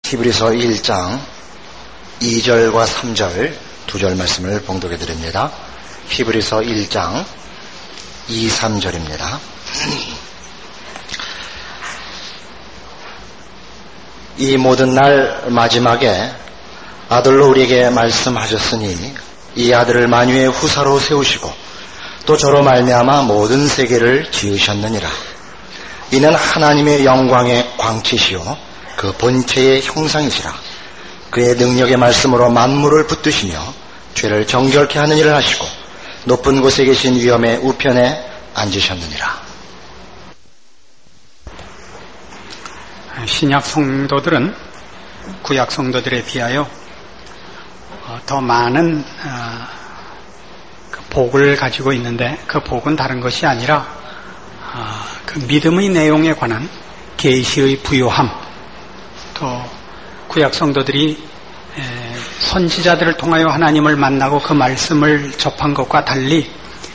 히브리서 1장 2절과 3절 두 절 말씀을 봉독해 드립니다. 히브리서 1장 2, 3절입니다. 이 모든 날 마지막에 아들로 우리에게 말씀하셨으니 이 아들을 만유의 후사로 세우시고 또 저로 말미암아 모든 세계를 지으셨느니라. 이는 하나님의 영광의 광채시요 그 본체의 형상이시라. 그의 능력의 말씀으로 만물을 붙드시며 죄를 정결케 하는 일을 하시고 높은 곳에 계신 위엄의 우편에 앉으셨느니라. 신약 성도들은 구약 성도들에 비하여 더 많은 그 복을 가지고 있는데, 그 복은 다른 것이 아니라 그 믿음의 내용에 관한 계시의 부요함, 또 구약 성도들이 선지자들을 통하여 하나님을 만나고 그 말씀을 접한 것과 달리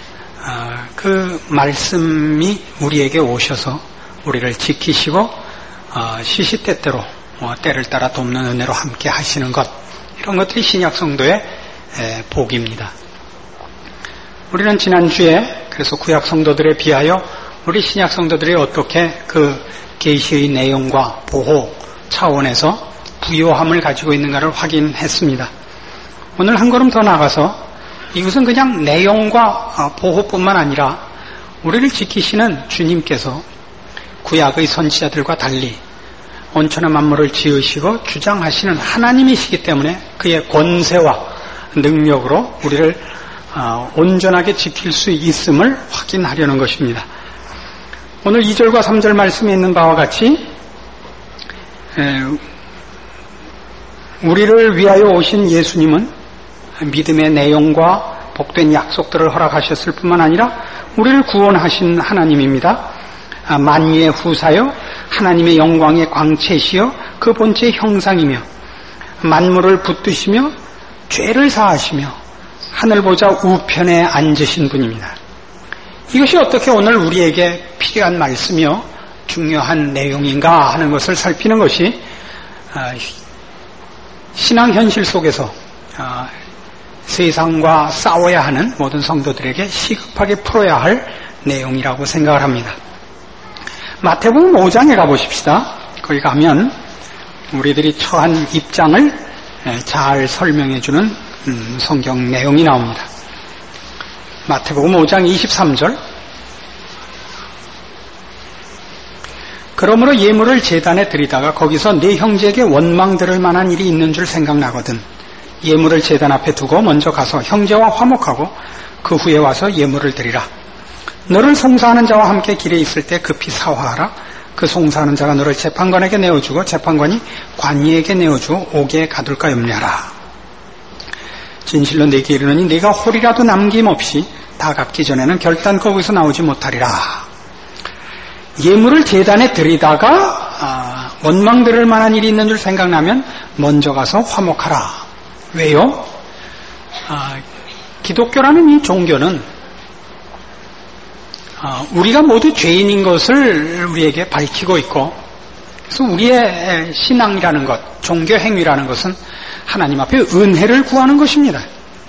그 말씀이 우리에게 오셔서 우리를 지키시고 시시때때로 때를 따라 돕는 은혜로 함께 하시는 것, 이런 것들이 신약 성도의 복입니다. 우리는 지난주에 그래서 구약 성도들에 비하여 우리 신약 성도들이 어떻게 그 계시의 내용과 보호 차원에서 부요함을 가지고 있는가를 확인했습니다. 오늘 한 걸음 더 나가서 이것은 그냥 내용과 보호뿐만 아니라 우리를 지키시는 주님께서 구약의 선지자들과 달리 온천한 만물을 지으시고 주장하시는 하나님이시기 때문에 그의 권세와 능력으로 우리를 온전하게 지킬 수 있음을 확인하려는 것입니다. 오늘 2절과 3절 말씀에 있는 바와 같이 우리를 위하여 오신 예수님은 믿음의 내용과 복된 약속들을 허락하셨을 뿐만 아니라 우리를 구원하신 하나님입니다. 만유의 후사요 하나님의 영광의 광채시여 그 본체의 형상이며 만물을 붙드시며 죄를 사하시며 하늘 보좌 우편에 앉으신 분입니다. 이것이 어떻게 오늘 우리에게 필요한 말씀이요 중요한 내용인가 하는 것을 살피는 것이 신앙 현실 속에서 세상과 싸워야 하는 모든 성도들에게 시급하게 풀어야 할 내용이라고 생각을 합니다. 마태복음 5장에 가보십시다. 거기 가면 우리들이 처한 입장을 잘 설명해주는 성경 내용이 나옵니다. 마태복음 5장 23절. 그러므로 예물을 제단에 드리다가 거기서 네 형제에게 원망 들을 만한 일이 있는 줄 생각나거든 예물을 제단 앞에 두고 먼저 가서 형제와 화목하고 그 후에 와서 예물을 드리라. 너를 송사하는 자와 함께 길에 있을 때 급히 사화하라. 그 송사하는 자가 너를 재판관에게 내어주고 재판관이 관이에게 내어주어 옥에 가둘까 염려하라. 진실로 내게 이르노니 네가 홀이라도 남김없이 다 갚기 전에는 결단코 거기서 나오지 못하리라. 예물을 제단에 드리다가 원망 들을 만한 일이 있는 줄 생각나면 먼저 가서 화목하라. 왜요? 기독교라는 이 종교는 우리가 모두 죄인인 것을 우리에게 밝히고 있고, 그래서 우리의 신앙이라는 것, 종교 행위라는 것은 하나님 앞에 은혜를 구하는 것입니다.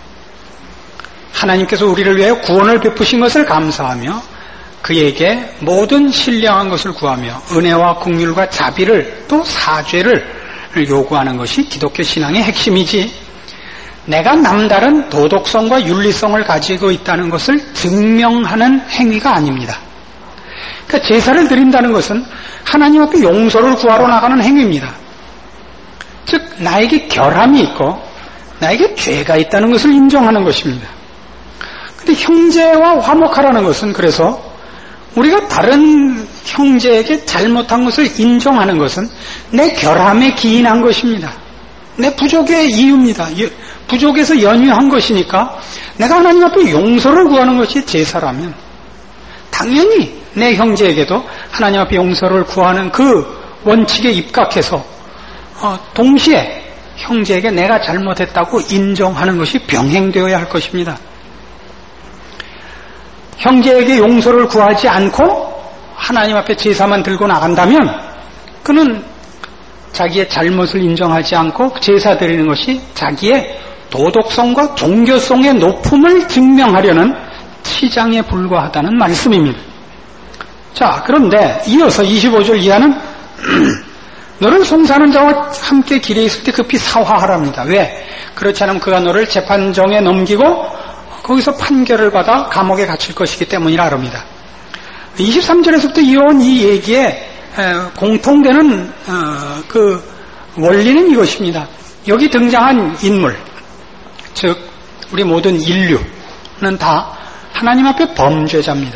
하나님께서 우리를 위하여 구원을 베푸신 것을 감사하며 그에게 모든 신령한 것을 구하며 은혜와 긍휼과 자비를 또 사죄를 요구하는 것이 기독교 신앙의 핵심이지, 내가 남다른 도덕성과 윤리성을 가지고 있다는 것을 증명하는 행위가 아닙니다. 그러니까 제사를 드린다는 것은 하나님 앞에 용서를 구하러 나가는 행위입니다. 즉 나에게 결함이 있고 나에게 죄가 있다는 것을 인정하는 것입니다. 그런데 형제와 화목하라는 것은, 그래서 우리가 다른 형제에게 잘못한 것을 인정하는 것은 내 결함에 기인한 것입니다. 내 부족의 이유입니다. 부족에서 연유한 것이니까 내가 하나님 앞에 용서를 구하는 것이 제사라면 당연히 내 형제에게도 하나님 앞에 용서를 구하는 그 원칙에 입각해서 동시에 형제에게 내가 잘못했다고 인정하는 것이 병행되어야 할 것입니다. 형제에게 용서를 구하지 않고 하나님 앞에 제사만 들고 나간다면 그는 자기의 잘못을 인정하지 않고 제사 드리는 것이 자기의 도덕성과 종교성의 높음을 증명하려는 치장에 불과하다는 말씀입니다. 자, 그런데 이어서 25절 이하는 너를 송사하는 자와 함께 길에 있을 때 급히 사화하랍니다. 왜? 그렇지 않으면 그가 너를 재판정에 넘기고 거기서 판결을 받아 감옥에 갇힐 것이기 때문이라 합니다. 23절에서부터 이어온 이 얘기에 공통되는 그 원리는 이것입니다. 여기 등장한 인물, 즉 우리 모든 인류는 다 하나님 앞에 범죄자입니다.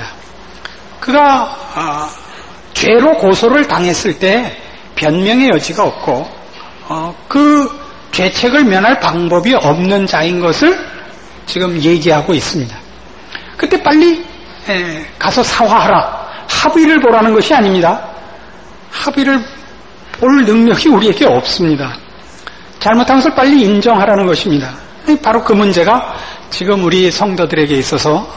그가 죄로 고소를 당했을 때 변명의 여지가 없고 그 죄책을 면할 방법이 없는 자인 것을 지금 얘기하고 있습니다. 그때 빨리 가서 사화하라, 합의를 보라는 것이 아닙니다. 합의를 볼 능력이 우리에게 없습니다. 잘못한 것을 빨리 인정하라는 것입니다. 바로 그 문제가 지금 우리 성도들에게 있어서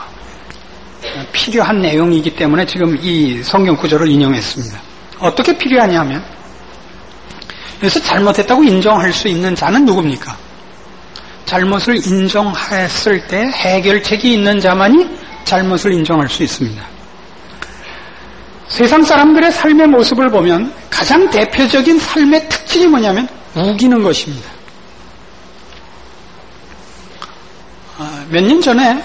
필요한 내용이기 때문에 지금 이 성경 구절을 인용했습니다. 어떻게 필요하냐 하면, 그래서 잘못했다고 인정할 수 있는 자는 누굽니까? 잘못을 인정했을 때 해결책이 있는 자만이 잘못을 인정할 수 있습니다. 세상 사람들의 삶의 모습을 보면 가장 대표적인 삶의 특징이 뭐냐면 우기는 것입니다. 몇 년 전에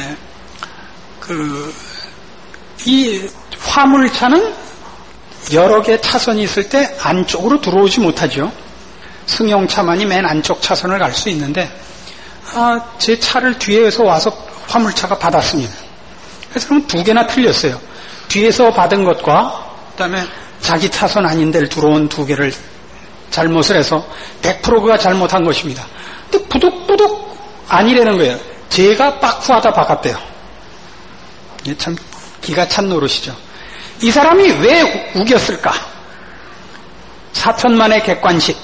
이 화물차는 여러 개 차선이 있을 때 안쪽으로 들어오지 못하죠. 승용차만이 맨 안쪽 차선을 갈 수 있는데 제 차를 뒤에서 와서 화물차가 받았습니다. 그래서 그럼 두 개나 틀렸어요. 뒤에서 받은 것과 그다음에 자기 차선 아닌 데를 들어온 두 개를 잘못을 해서 100% 그가 잘못한 것입니다. 근데 부득부득 아니라는 거예요. 제가 빠꾸하다 박았대요. 참 기가 찬 노릇이죠. 이 사람이 왜 우겼을까? 4천만의 객관식.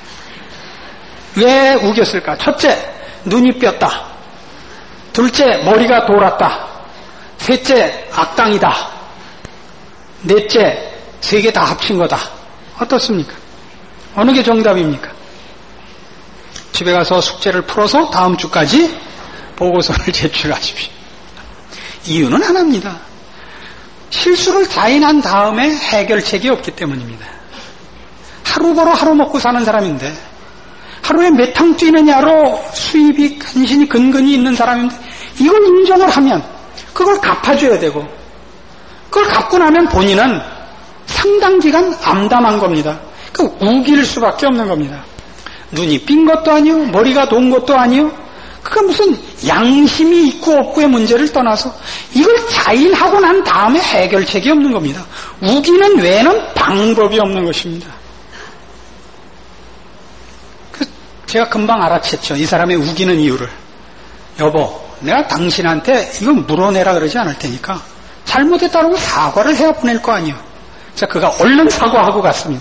왜 우겼을까? 첫째, 눈이 뼈다. 둘째, 머리가 돌았다. 셋째, 악당이다. 넷째, 세 개 다 합친 거다. 어떻습니까? 어느 게 정답입니까? 집에 가서 숙제를 풀어서 다음 주까지 보고서를 제출하십시오. 이유는 하나입니다. 실수를 자인한 다음에 해결책이 없기 때문입니다. 하루 벌어 하루 먹고 사는 사람인데, 하루에 몇 탕 뛰느냐로 수입이 간신히 근근히 있는 사람인데, 이걸 인정을 하면 그걸 갚아줘야 되고, 그걸 갚고 나면 본인은 상당 기간 암담한 겁니다. 그 우길 수밖에 없는 겁니다. 눈이 삔 것도 아니요, 머리가 돈 것도 아니요, 그가 무슨 양심이 있고 없고의 문제를 떠나서 이걸 자인하고 난 다음에 해결책이 없는 겁니다. 우기는 외에는 방법이 없는 것입니다. 제가 금방 알아챘죠. 이 사람의 우기는 이유를. 여보, 내가 당신한테 이거 물어내라 그러지 않을 테니까 잘못했다고 사과를 해야 보낼 거 아니에요. 자, 그가 얼른 사과하고 갔습니다.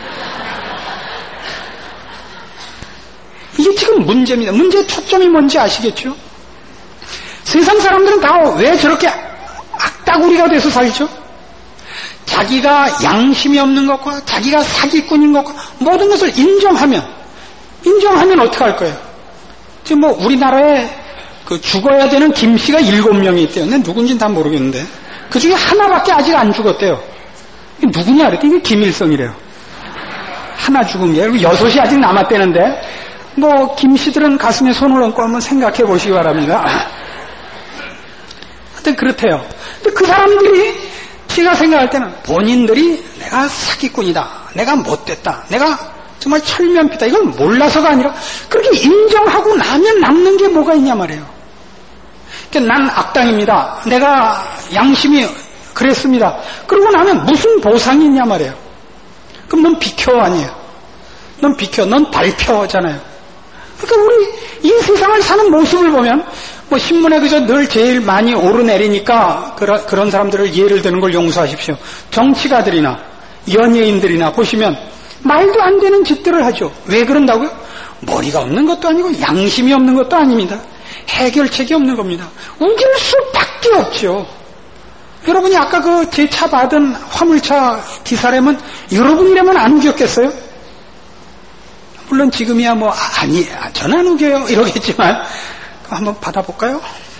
이게 지금 문제입니다. 문제의 초점이 뭔지 아시겠죠? 세상 사람들은 다 왜 저렇게 악다구리가 돼서 살죠? 자기가 양심이 없는 것과 자기가 사기꾼인 것과 모든 것을 인정하면 어떻게 할 거예요? 지금 뭐 우리나라에 죽어야 되는 김씨가 7명이 있대요. 근데 누군지는 다 모르겠는데 그 중에 하나밖에 아직 안 죽었대요. 이게 누구냐 그랬더니 이게 김일성이래요. 하나 죽은 게 6이 아직 남았대는데 뭐 김씨들은 가슴에 손을 얹고 한번 생각해 보시기 바랍니다. 하여튼 그렇대요. 근데 그 사람들이 제가 생각할 때는 본인들이 내가 사기꾼이다, 내가 못됐다, 내가 정말 철면피다, 이걸 몰라서가 아니라 그렇게 인정하고 나면 남는 게 뭐가 있냐 말이에요. 그러니까 난 악당입니다, 내가 양심이 그랬습니다, 그러고 나면 무슨 보상이 있냐 말이에요. 그럼 넌 비켜 아니에요. 넌 비켜, 넌 발표잖아요. 그러니까 우리 이 세상을 사는 모습을 보면 뭐 신문에 그저 늘 제일 많이 오르내리니까 그런 사람들을 예를 드는 걸 용서하십시오. 정치가들이나 연예인들이나 보시면 말도 안 되는 짓들을 하죠. 왜 그런다고요? 머리가 없는 것도 아니고 양심이 없는 것도 아닙니다. 해결책이 없는 겁니다. 우길 수밖에 없죠. 여러분이 아까 제 차 받은 화물차 기사라면 여러분이라면 안 우겼겠어요? 물론 지금이야 아니, 전 안 우겨요 이러겠지만 한번 받아볼까요?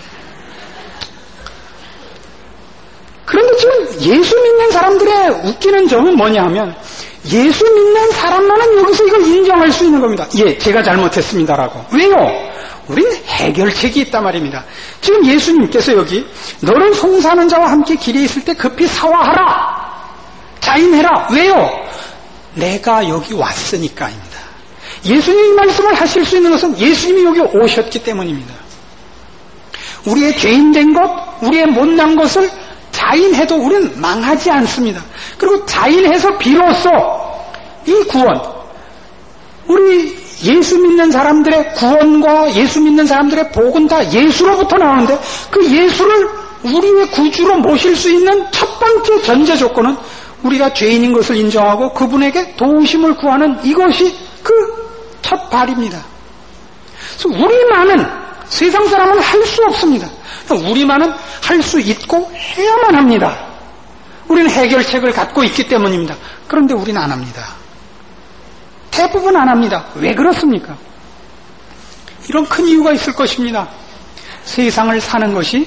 그런데 지금 예수 믿는 사람들의 웃기는 점은 뭐냐 하면 예수 믿는 사람만은 여기서 이걸 인정할 수 있는 겁니다. 예, 제가 잘못했습니다라고. 왜요? 우리는 해결책이 있단 말입니다. 지금 예수님께서 여기 너는 송사하는 자와 함께 길에 있을 때 급히 사화하라. 자인해라. 왜요? 내가 여기 왔으니까입니다. 예수님이 말씀을 하실 수 있는 것은 예수님이 여기 오셨기 때문입니다. 우리의 죄인된 것, 우리의 못난 것을 자인해도 우리는 망하지 않습니다. 그리고 자인해서 비로소 이 구원, 우리 예수 믿는 사람들의 구원과 예수 믿는 사람들의 복은 다 예수로부터 나오는데 그 예수를 우리의 구주로 모실 수 있는 첫 번째 전제 조건은 우리가 죄인인 것을 인정하고 그분에게 도우심을 구하는 이것이 그 첫 발입니다. 그래서 우리만은 세상 사람은 할 수 없습니다. 우리만은 할 수 있고 해야만 합니다. 우리는 해결책을 갖고 있기 때문입니다. 그런데 우리는 안 합니다. 대부분 안 합니다. 왜 그렇습니까? 이런 큰 이유가 있을 것입니다. 세상을 사는 것이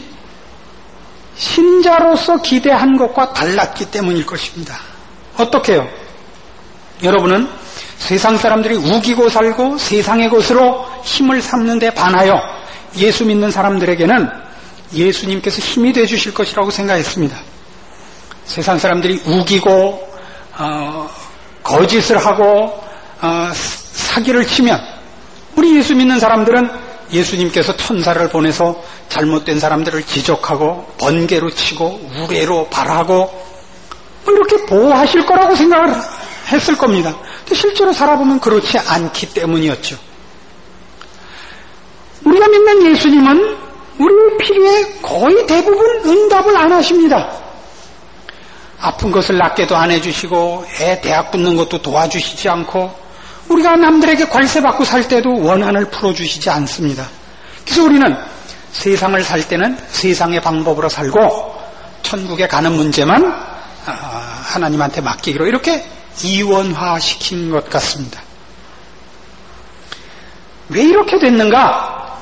신자로서 기대한 것과 달랐기 때문일 것입니다. 어떻게요? 여러분은 세상 사람들이 우기고 살고 세상의 것으로 힘을 삼는 데 반하여 예수 믿는 사람들에게는 예수님께서 힘이 되어 주실 것이라고 생각했습니다. 세상 사람들이 우기고 거짓을 하고 사기를 치면 우리 예수 믿는 사람들은 예수님께서 천사를 보내서 잘못된 사람들을 지적하고 번개로 치고 우레로 발하고 이렇게 보호하실 거라고 생각을 했을 겁니다. 근데 실제로 살아보면 그렇지 않기 때문이었죠. 우리가 믿는 예수님은 우리의 필요에 거의 대부분 응답을 안 하십니다. 아픈 것을 낫게도 안 해주시고 애 대학 붙는 것도 도와주시지 않고 우리가 남들에게 관세받고 살 때도 원한을 풀어주시지 않습니다. 그래서 우리는 세상을 살 때는 세상의 방법으로 살고 천국에 가는 문제만 하나님한테 맡기기로 이렇게 이원화시킨 것 같습니다. 왜 이렇게 됐는가?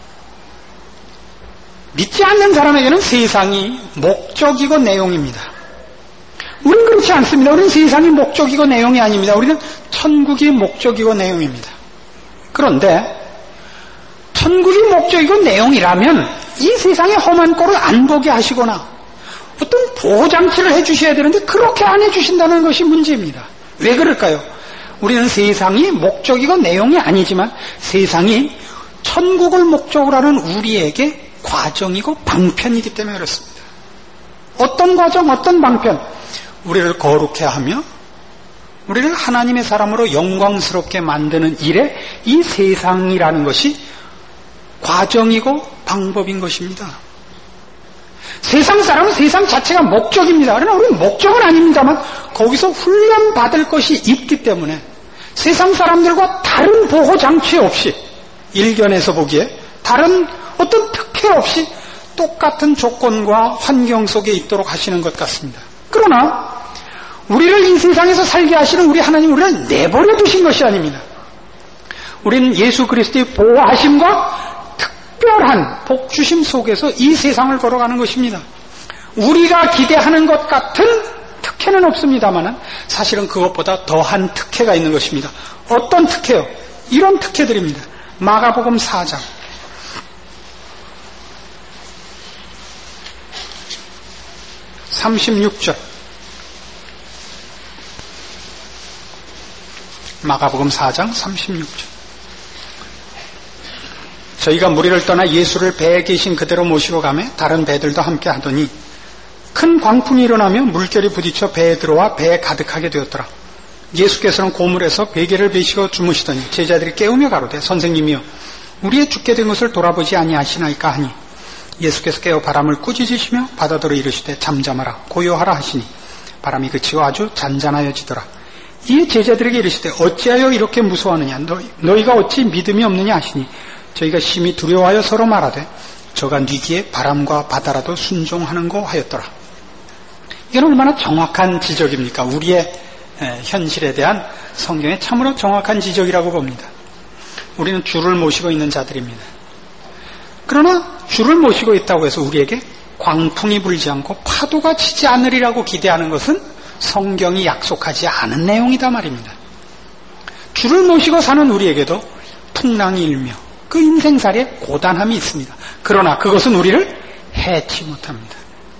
믿지 않는 사람에게는 세상이 목적이고 내용입니다. 우리는 그렇지 않습니다. 우리는 세상이 목적이고 내용이 아닙니다. 우리는 천국이 목적이고 내용입니다. 그런데 천국이 목적이고 내용이라면 이 세상의 험한 꼴을 안 보게 하시거나 어떤 보호장치를 해주셔야 되는데 그렇게 안 해주신다는 것이 문제입니다. 왜 그럴까요? 우리는 세상이 목적이고 내용이 아니지만 세상이 천국을 목적으로 하는 우리에게 과정이고 방편이기 때문에 그렇습니다. 어떤 과정, 어떤 방편? 우리를 거룩해 하며 우리를 하나님의 사람으로 영광스럽게 만드는 일에 이 세상이라는 것이 과정이고 방법인 것입니다. 세상 사람은 세상 자체가 목적입니다. 그러나 우리는 목적은 아닙니다만 거기서 훈련받을 것이 있기 때문에 세상 사람들과 다른 보호장치 없이 일견에서 보기에 다른 어떤 특혜 없이 똑같은 조건과 환경 속에 있도록 하시는 것 같습니다. 그러나 우리를 이 세상에서 살게 하시는 우리 하나님 우리를 내버려 두신 것이 아닙니다. 우리는 예수 그리스도의 보호하심과 특별한 복주심 속에서 이 세상을 걸어가는 것입니다. 우리가 기대하는 것 같은 특혜는 없습니다만 사실은 그것보다 더한 특혜가 있는 것입니다. 어떤 특혜요? 이런 특혜들입니다. 마가복음 4장 36절 마가복음 4장 36절 저희가 무리를 떠나 예수를 배에 계신 그대로 모시고 가매 다른 배들도 함께 하더니 큰 광풍이 일어나며 물결이 부딪혀 배에 들어와 배에 가득하게 되었더라. 예수께서는 고물에서 베개를 베시고 주무시더니 제자들이 깨우며 가로되 선생님이여 우리의 죽게 된 것을 돌아보지 아니하시나이까 하니 예수께서 깨어 바람을 꾸짖으시며 바다더러 이르시되 잠잠하라 고요하라 하시니 바람이 그치고 아주 잔잔하여지더라. 이에 제자들에게 이르시되 어찌하여 이렇게 무서워하느냐 너희가 어찌 믿음이 없느냐 하시니 저희가 심히 두려워하여 서로 말하되 저가 뉘기에 바람과 바다라도 순종하는 거 하였더라. 이건 얼마나 정확한 지적입니까? 우리의 현실에 대한 성경의 참으로 정확한 지적이라고 봅니다. 우리는 주를 모시고 있는 자들입니다. 그러나 주를 모시고 있다고 해서 우리에게 광풍이 불지 않고 파도가 치지 않으리라고 기대하는 것은 성경이 약속하지 않은 내용이다 말입니다. 주를 모시고 사는 우리에게도 풍랑이 일며 그 인생살이에 고단함이 있습니다. 그러나 그것은 우리를 해치 못합니다.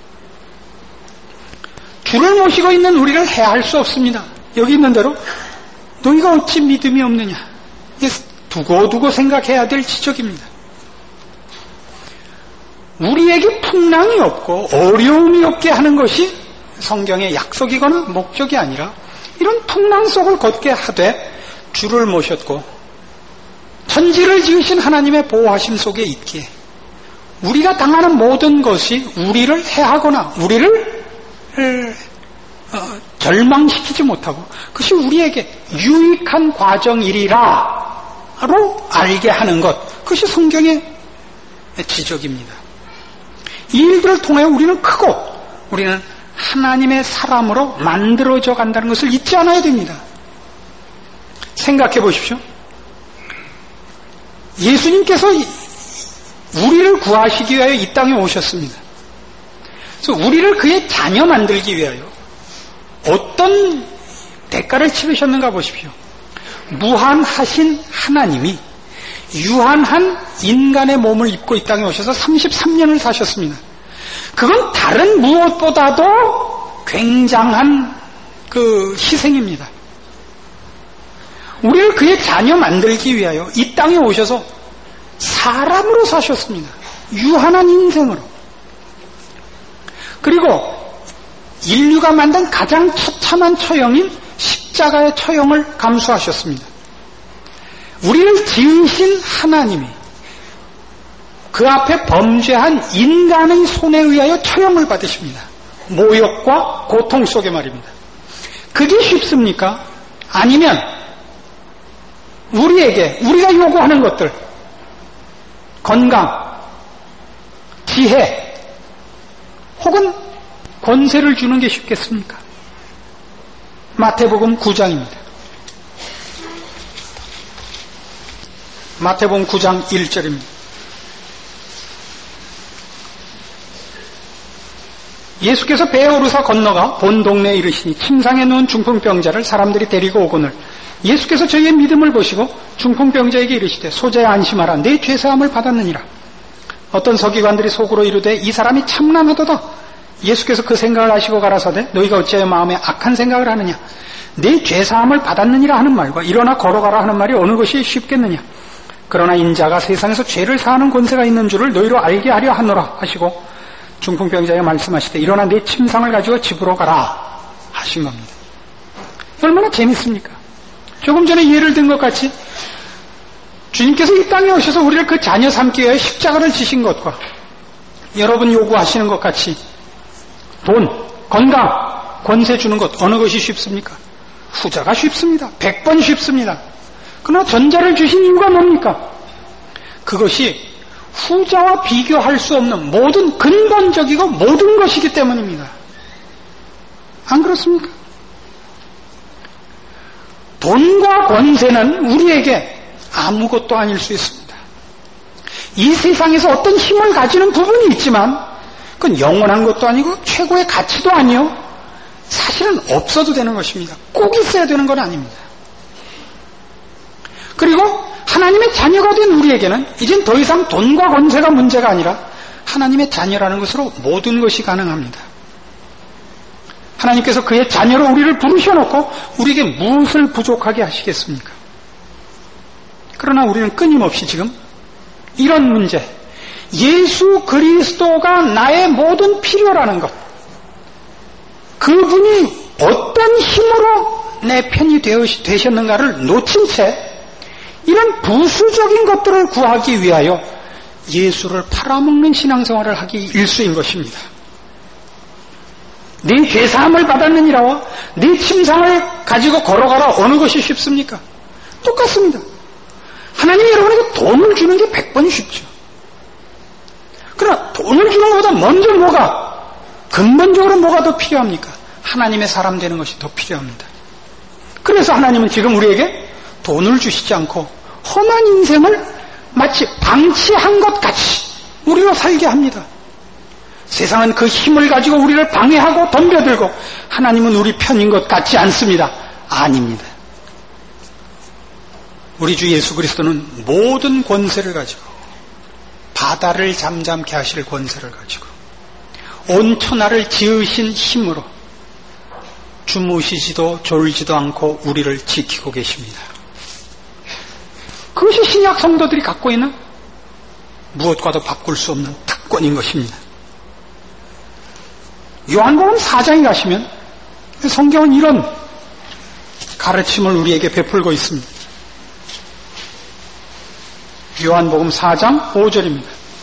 주를 모시고 있는 우리를 해할 수 없습니다. 여기 있는 대로 너희가 어찌 믿음이 없느냐, 이게 두고두고 생각해야 될 지적입니다. 우리에게 풍랑이 없고 어려움이 없게 하는 것이 성경의 약속이거나 목적이 아니라 이런 풍랑 속을 걷게 하되 주를 모셨고 천지를 지으신 하나님의 보호하심 속에 있기에 우리가 당하는 모든 것이 우리를 해하거나 우리를 절망시키지 못하고 그것이 우리에게 유익한 과정이리라로 알게 하는 것, 그것이 성경의 지적입니다. 이 일들을 통해 우리는 크고 우리는 하나님의 사람으로 만들어져 간다는 것을 잊지 않아야 됩니다. 생각해 보십시오. 예수님께서 우리를 구하시기 위하여 이 땅에 오셨습니다. 그래서 우리를 그의 자녀 만들기 위하여 어떤 대가를 치르셨는가 보십시오. 무한하신 하나님이 유한한 인간의 몸을 입고 이 땅에 오셔서 33년을 사셨습니다. 그건 다른 무엇보다도 굉장한 그 희생입니다. 우리를 그의 자녀 만들기 위하여 이 땅에 오셔서 사람으로 사셨습니다. 유한한 인생으로. 그리고 인류가 만든 가장 처참한 처형인 십자가의 처형을 감수하셨습니다. 우리를 지으신 하나님이 그 앞에 범죄한 인간의 손에 의하여 처형을 받으십니다. 모욕과 고통 속에 말입니다. 그게 쉽습니까? 아니면 우리가 요구하는 것들, 건강, 지혜, 혹은 권세를 주는 게 쉽겠습니까? 마태복음 9장입니다. 마태복음 9장 1절입니다. 예수께서 배에 오르사 건너가 본 동네에 이르시니 침상에 누운 중풍병자를 사람들이 데리고 오거늘 예수께서 저희의 믿음을 보시고 중풍병자에게 이르시되 소자야 안심하라, 내 죄사함을 받았느니라. 어떤 서기관들이 속으로 이르되 이 사람이 참남하도다. 예수께서 그 생각을 하시고 가라사대 너희가 어찌하여 마음에 악한 생각을 하느냐, 내 죄사함을 받았느니라 하는 말과 일어나 걸어가라 하는 말이 어느 것이 쉽겠느냐. 그러나 인자가 세상에서 죄를 사하는 권세가 있는 줄을 너희로 알게 하려 하노라 하시고 중풍병자에게 말씀하시되 일어나 내 침상을 가지고 집으로 가라 하신 겁니다. 얼마나 재밌습니까? 조금 전에 예를 든 것 같이 주님께서 이 땅에 오셔서 우리를 그 자녀 삼기 위해 십자가를 지신 것과 여러분 요구하시는 것 같이 돈, 건강, 권세 주는 것 어느 것이 쉽습니까? 후자가 쉽습니다. 100번 쉽습니다. 그러나 전자를 주신 이유가 뭡니까? 그것이 후자와 비교할 수 없는 모든 근본적이고 모든 것이기 때문입니다. 안 그렇습니까? 돈과 권세는 우리에게 아무것도 아닐 수 있습니다. 이 세상에서 어떤 힘을 가지는 부분이 있지만 그건 영원한 것도 아니고 최고의 가치도 아니요, 사실은 없어도 되는 것입니다. 꼭 있어야 되는 건 아닙니다. 그리고 하나님의 자녀가 된 우리에게는 이젠 더 이상 돈과 권세가 문제가 아니라 하나님의 자녀라는 것으로 모든 것이 가능합니다. 하나님께서 그의 자녀로 우리를 부르셔놓고 우리에게 무엇을 부족하게 하시겠습니까? 그러나 우리는 끊임없이 지금 이런 문제, 예수 그리스도가 나의 모든 필요라는 것, 그분이 어떤 힘으로 내 편이 되셨는가를 놓친 채 이런 부수적인 것들을 구하기 위하여 예수를 팔아먹는 신앙생활을 하기 일수인 것입니다. 네 죄사함을 받았느니라와 네 침상을 가지고 걸어가라 어느 것이 쉽습니까? 똑같습니다. 하나님이 여러분에게 돈을 주는 게 100번 쉽죠. 그러나 돈을 주는 것보다 먼저 근본적으로 뭐가 더 필요합니까? 하나님의 사람 되는 것이 더 필요합니다. 그래서 하나님은 지금 우리에게 돈을 주시지 않고 험한 인생을 마치 방치한 것 같이 우리로 살게 합니다. 세상은 그 힘을 가지고 우리를 방해하고 덤벼들고 하나님은 우리 편인 것 같지 않습니다. 아닙니다. 우리 주 예수 그리스도는 모든 권세를 가지고 바다를 잠잠케 하실 권세를 가지고 온 천하를 지으신 힘으로 주무시지도 졸지도 않고 우리를 지키고 계십니다. 그것이 신약 성도들이 갖고 있는 무엇과도 바꿀 수 없는 특권인 것입니다. 요한복음 4장에 가시면 성경은 이런 가르침을 우리에게 베풀고 있습니다. 요한복음 4장 5절입니다.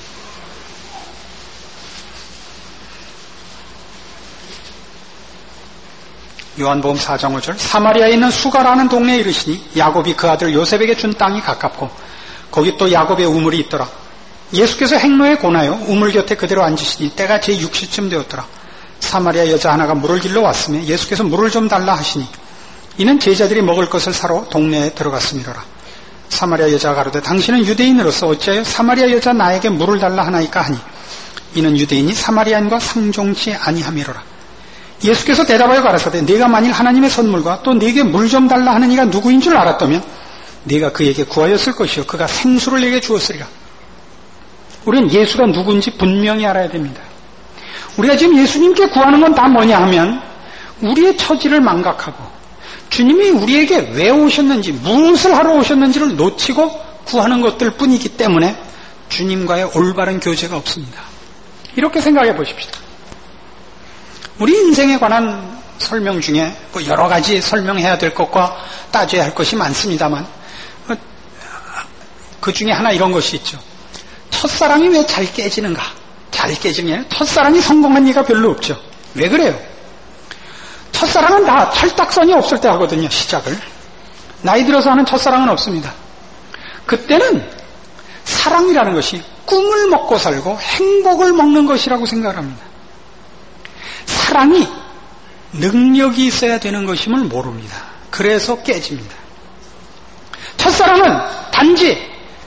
요한복음 4장 5절 사마리아에 있는 수가라는 동네에 이르시니 야곱이 그 아들 요셉에게 준 땅이 가깝고 거기 또 야곱의 우물이 있더라. 예수께서 행로에 고나요 우물 곁에 그대로 앉으시니 때가 제6시쯤 되었더라. 사마리아 여자 하나가 물을 길러 왔으며 예수께서 물을 좀 달라 하시니 이는 제자들이 먹을 것을 사러 동네에 들어갔음이로라. 사마리아 여자가 가로되 당신은 유대인으로서 어찌하여 사마리아 여자 나에게 물을 달라 하나이까 하니 이는 유대인이 사마리아인과 상종치 아니함이로라. 예수께서 대답하여 가라사대 네가 만일 하나님의 선물과 또 네게 물 좀 달라 하는 이가 누구인 줄 알았다면 네가 그에게 구하였을 것이요 그가 생수를 네게 주었으리라. 우리는 예수가 누군지 분명히 알아야 됩니다. 우리가 지금 예수님께 구하는 건 다 뭐냐 하면 우리의 처지를 망각하고 주님이 우리에게 왜 오셨는지 무엇을 하러 오셨는지를 놓치고 구하는 것들 뿐이기 때문에 주님과의 올바른 교제가 없습니다. 이렇게 생각해 보십시다. 우리 인생에 관한 설명 중에 여러 가지 설명해야 될 것과 따져야 할 것이 많습니다만 그 중에 하나 이런 것이 있죠. 첫사랑이 왜 잘 깨지는가? 잘 깨지는 게 아니라 첫사랑이 성공한 예가 별로 없죠. 왜 그래요? 첫사랑은 다 철딱선이 없을 때 하거든요. 시작을. 나이 들어서 하는 첫사랑은 없습니다. 그때는 사랑이라는 것이 꿈을 먹고 살고 행복을 먹는 것이라고 생각을 합니다. 사랑이 능력이 있어야 되는 것임을 모릅니다. 그래서 깨집니다. 첫사랑은 단지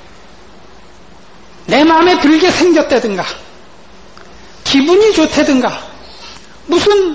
내 마음에 들게 생겼다든가 기분이 좋다든가 무슨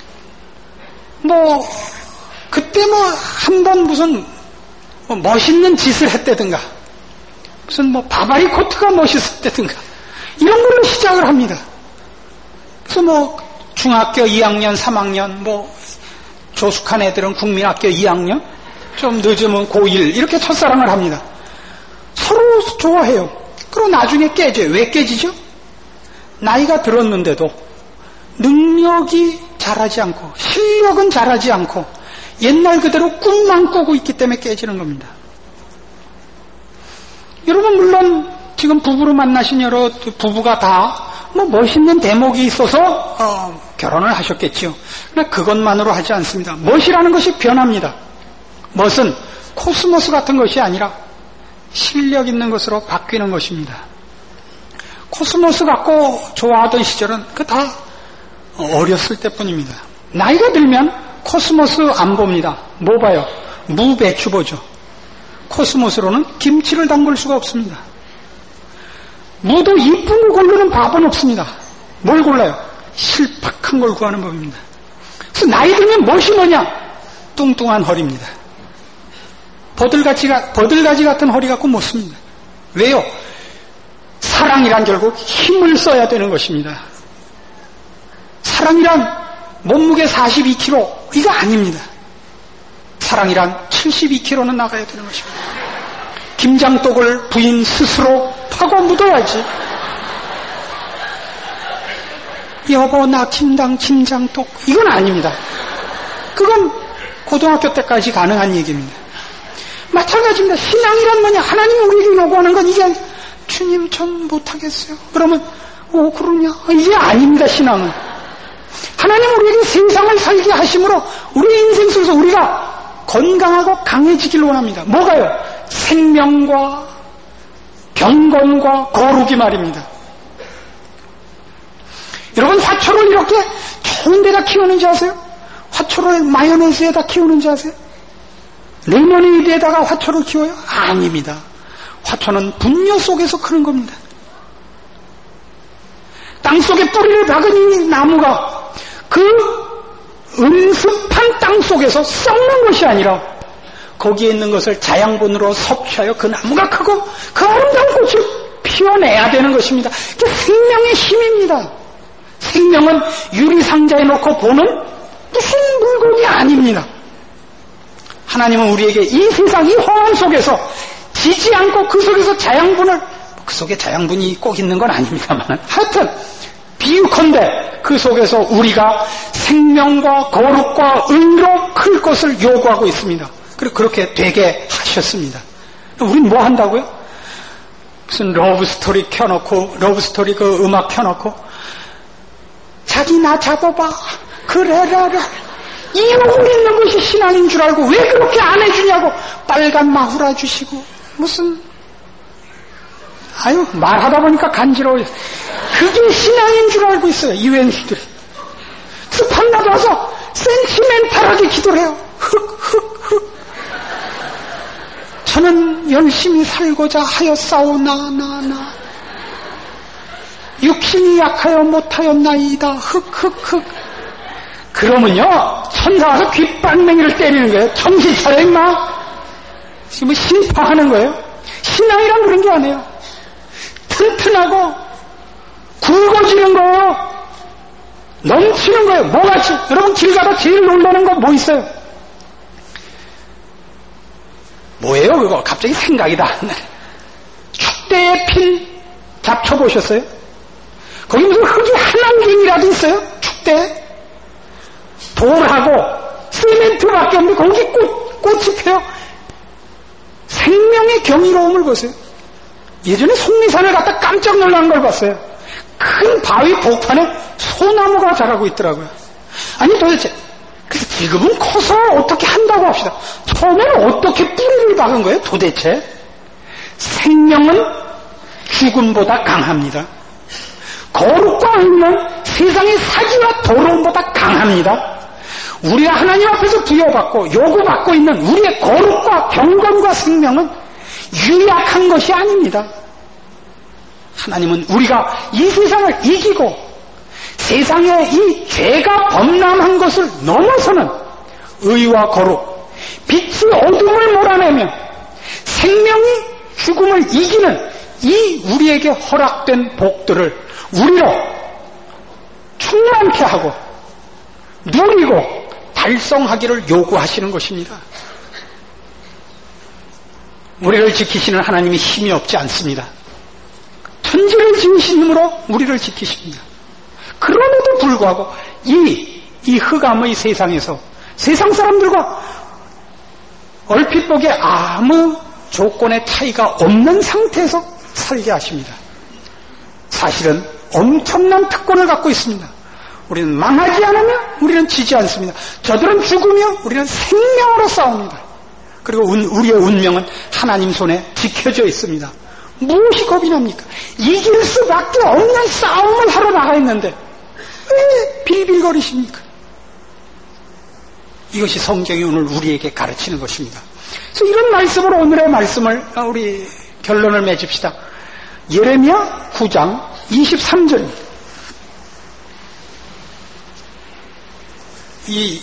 그때 한 번 무슨 멋있는 짓을 했다든가 무슨 바바리 코트가 멋있었다든가 이런 걸로 시작을 합니다. 그래서 중학교 2학년, 3학년, 조숙한 애들은 국민학교 2학년, 좀 늦으면 고1 이렇게 첫사랑을 합니다. 서로 좋아해요. 그리고 나중에 깨져요. 왜 깨지죠? 나이가 들었는데도 능력이 자라지 않고 실력은 자라지 않고 옛날 그대로 꿈만 꾸고 있기 때문에 깨지는 겁니다. 여러분 물론 지금 부부로 만나신 여러 부부가 다 멋있는 대목이 있어서 결혼을 하셨겠죠. 그러나 그것만으로 하지 않습니다. 멋이라는 것이 변합니다. 멋은 코스모스 같은 것이 아니라 실력 있는 것으로 바뀌는 것입니다. 코스모스 갖고 좋아하던 시절은 그 다 어렸을 때뿐입니다. 나이가 들면 코스모스 안 봅니다. 뭐 봐요? 무, 배추 보죠. 코스모스로는 김치를 담글 수가 없습니다. 무도 이쁜 거 고르는 밥은 없습니다. 뭘 골라요? 실팍한 걸 구하는 법입니다. 그래서 나이 들면 멋이 뭐냐? 뚱뚱한 허리입니다. 버들가지 같은 허리 갖고 못 씁니다. 왜요? 사랑이란 결국 힘을 써야 되는 것입니다. 사랑이란 몸무게 42kg 이거 아닙니다. 사랑이란 72kg는 나가야 되는 것입니다. 김장독을 부인 스스로 파고 묻어야지. 여보 나 김장독 이건 아닙니다. 그건 고등학교 때까지 가능한 얘기입니다. 마찬가지입니다. 신앙이란 뭐냐? 하나님이 우리에게 요구하는 건 이게 주님 전 못하겠어요. 그러면 그러냐? 이게 아닙니다. 신앙은 하나님 우리에게 세상을 살게 하심으로 우리 인생 속에서 우리가 건강하고 강해지길 원합니다. 뭐가요? 생명과 경건과 거룩이 말입니다. 여러분 화초를 이렇게 좋은 데다 키우는지 아세요? 화초를 마요네즈에다 키우는지 아세요? 레모네이드에다가 화초를 키워요? 아닙니다. 화초는 분뇨 속에서 크는 겁니다. 땅속에 뿌리를 박은 이 나무가 그 음습한 땅 속에서 썩는 것이 아니라 거기에 있는 것을 자양분으로 섭취하여 그 나무가 크고 그 아름다운 꽃을 피워내야 되는 것입니다. 이게 생명의 힘입니다. 생명은 유리상자에 놓고 보는 무슨 물건이 아닙니다. 하나님은 우리에게 이 세상, 이 홍원 속에서 지지 않고 그 속에서 자양분을, 그 속에 자양분이 꼭 있는 건 아닙니다만, 하여튼 비유컨대 그 속에서 우리가 생명과 거룩과 의로 클 것을 요구하고 있습니다. 그리고 그렇게 되게 하셨습니다. 우린 뭐 한다고요? 무슨 러브스토리 켜놓고, 러브스토리 그 음악 켜놓고, 자기 나 잡아봐, 그래라, 이러고 있는 것이 신앙인 줄 알고 왜 그렇게 안 해주냐고 빨간 마후라 주시고 무슨 아유 말하다 보니까 간지러워요. 그게 신앙인 줄 알고 있어요. 이웬수들이 습한 나도 와서 센티멘탈하게 기도를 해요. 흑 저는 열심히 살고자 하였사오나 나 육신이 약하여 못하였나이다. 흑 그러면요 천사 와서 귓방맹이를 때리는 거예요. 정신 차려 임마. 지금 심파하는 거예요. 신앙이란 그런 게 아니에요. 튼튼하고 굵어지는 거예요. 넘치는 거예요. 뭐같이 여러분 길 가다 제일 놀라는 거 뭐 있어요? 뭐예요 그거? 갑자기 생각이 다 안 나요. 축대에 핀 잡초 보셨어요? 거기 무슨 흙이 한 안갱이라도 있어요? 축대에? 돌하고 시멘트밖에 없는데 거기 꽃이 펴요. 생명의 경이로움을 보세요. 예전에 속리산을 갔다 깜짝 놀란 걸 봤어요. 큰 바위 복판에 소나무가 자라고 있더라고요. 아니 도대체 그래서 지금은 커서 어떻게 한다고 합시다. 처음에는 어떻게 뿌리를 박은 거예요? 도대체 생명은 죽음보다 강합니다. 거룩과 의는 세상의 사기와 더러움보다 강합니다. 우리가 하나님 앞에서 부여받고 요구받고 있는 우리의 거룩과 경건과 생명은 유약한 것이 아닙니다. 하나님은 우리가 이 세상을 이기고 세상에 이 죄가 범람한 것을 넘어서는 의와 거룩, 빛이 어둠을 몰아내며 생명이 죽음을 이기는 이 우리에게 허락된 복들을 우리로 충만케 하고 누리고 달성하기를 요구하시는 것입니다. 우리를 지키시는 하나님이 힘이 없지 않습니다. 천지를 지으신 힘으로 우리를 지키십니다. 그럼에도 불구하고 이 흑암의 세상에서 세상 사람들과 얼핏 보기에 아무 조건의 차이가 없는 상태에서 살게 하십니다. 사실은 엄청난 특권을 갖고 있습니다. 우리는 망하지 않으며 우리는 지지 않습니다. 저들은 죽으며 우리는 생명으로 싸웁니다. 그리고 우리의 운명은 하나님 손에 지켜져 있습니다. 무엇이 겁이 납니까? 이길 수밖에 없는 싸움을 하러 나가 있는데 왜 빌빌거리십니까? 이것이 성경이 오늘 우리에게 가르치는 것입니다. 그래서 이런 말씀으로 오늘의 말씀을 우리 결론을 맺읍시다. 예레미야 9장 23절입니다. 이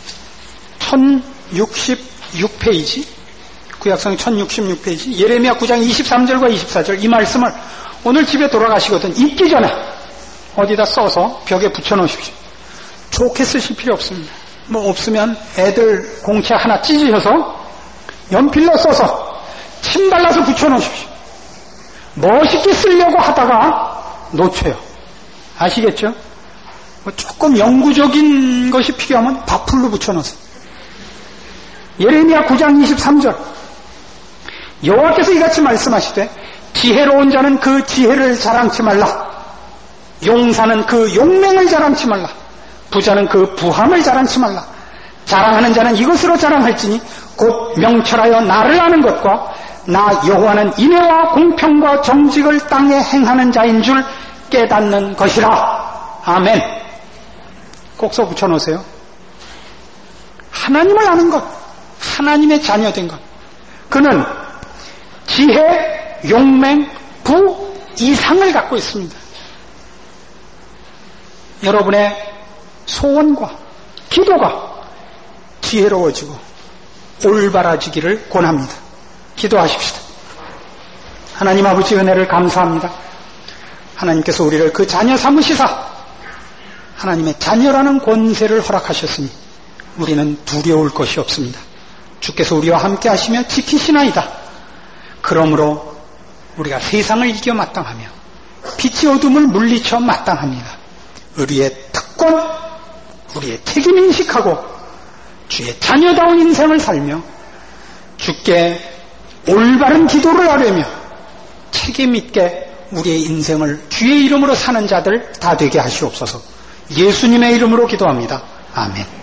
1066페이지 구약성 1066페이지 예레미야 9장 23절과 24절 이 말씀을 오늘 집에 돌아가시거든 읽기 전에 어디다 써서 벽에 붙여놓으십시오. 좋게 쓰실 필요 없습니다. 뭐 없으면 애들 공채 하나 찢으셔서 연필로 써서 침 발라서 붙여놓으십시오. 멋있게 쓰려고 하다가 놓쳐요. 아시겠죠? 조금 영구적인 것이 필요하면 바풀로 붙여놓으세요. 예레미야 9장 23절 여호와께서 이같이 말씀하시되 지혜로운 자는 그 지혜를 자랑치 말라. 용사는 그 용맹을 자랑치 말라. 부자는 그 부함을 자랑치 말라. 자랑하는 자는 이것으로 자랑할지니 곧 명철하여 나를 아는 것과 나 여호와는 인애와 공평과 정직을 땅에 행하는 자인 줄 깨닫는 것이라. 아멘. 꼭 써 붙여놓으세요. 하나님을 아는 것, 하나님의 자녀된 것. 그는 지혜, 용맹, 부 이상을 갖고 있습니다. 여러분의 소원과 기도가 지혜로워지고 올바라지기를 권합니다. 기도하십시다. 하나님 아버지 은혜를 감사합니다. 하나님께서 우리를 그 자녀 삼으시사 하나님의 자녀라는 권세를 허락하셨으니 우리는 두려울 것이 없습니다. 주께서 우리와 함께 하시며 지키시나이다. 그러므로 우리가 세상을 이겨 마땅하며 빛의 어둠을 물리쳐 마땅합니다. 우리의 특권, 우리의 책임인식하고 주의 자녀다운 인생을 살며 주께 올바른 기도를 하려며 책임있게 우리의 인생을 주의 이름으로 사는 자들 다 되게 하시옵소서. 예수님의 이름으로 기도합니다. 아멘.